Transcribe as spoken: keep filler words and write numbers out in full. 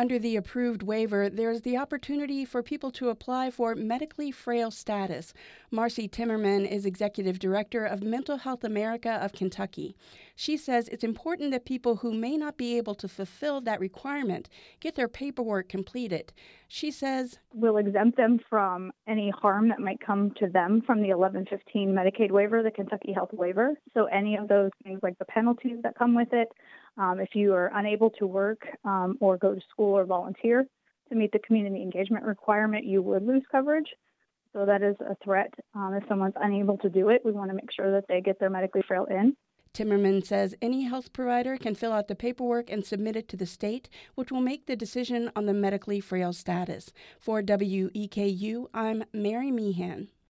Under the approved waiver, there's the opportunity for people to apply for medically frail status. Marcy Timmerman is executive director of Mental Health America of Kentucky. She says it's important that people who may not be able to fulfill that requirement get their paperwork completed. She says, we'll exempt them from any harm that might come to them from the eleven fifteen Medicaid waiver, the Kentucky Health waiver. So any of those things like the penalties that come with it, um, if you are unable to work um, or go to school or volunteer to meet the community engagement requirement, you would lose coverage. So that is a threat. Um, if someone's unable to do it, we want to make sure that they get their medically frail in. Timmerman says any health provider can fill out the paperwork and submit it to the state, which will make the decision on the medically frail status. For W E K U, I'm Mary Meehan.